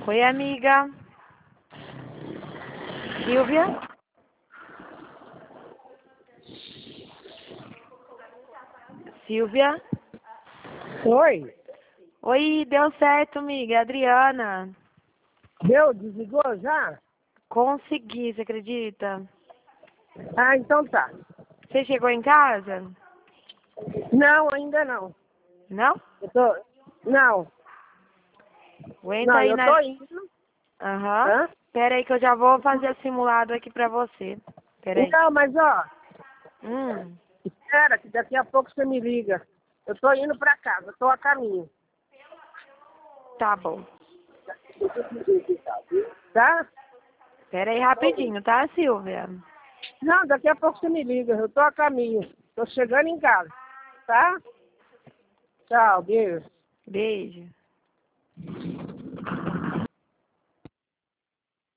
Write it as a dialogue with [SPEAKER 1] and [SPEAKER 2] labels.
[SPEAKER 1] Oi, amiga. Silvia? Silvia?
[SPEAKER 2] Oi,
[SPEAKER 1] Oi, deu certo, amiga. Adriana.
[SPEAKER 2] deu? Desligou já?
[SPEAKER 1] Consegui, você acredita?
[SPEAKER 2] Ah, então tá.
[SPEAKER 1] Você chegou em casa?
[SPEAKER 2] Não, ainda não.
[SPEAKER 1] Não?
[SPEAKER 2] Eu tô... Não,
[SPEAKER 1] Aguenta
[SPEAKER 2] não,
[SPEAKER 1] aí
[SPEAKER 2] eu
[SPEAKER 1] na...
[SPEAKER 2] tô indo.
[SPEAKER 1] Aham.
[SPEAKER 2] Hã?
[SPEAKER 1] Pera aí que eu já vou fazer o simulado aqui pra você. Pera aí.
[SPEAKER 2] Não, mas ó,
[SPEAKER 1] Hum,
[SPEAKER 2] espera que daqui a pouco você me liga. Eu tô indo pra casa, tô a caminho.
[SPEAKER 1] tá bom.
[SPEAKER 2] Tá?
[SPEAKER 1] Pera aí rapidinho, tá, Silvia?
[SPEAKER 2] Não, daqui a pouco você me liga, eu tô a caminho. Tô chegando em casa, tá? Tchau, beijo.
[SPEAKER 1] Beijo.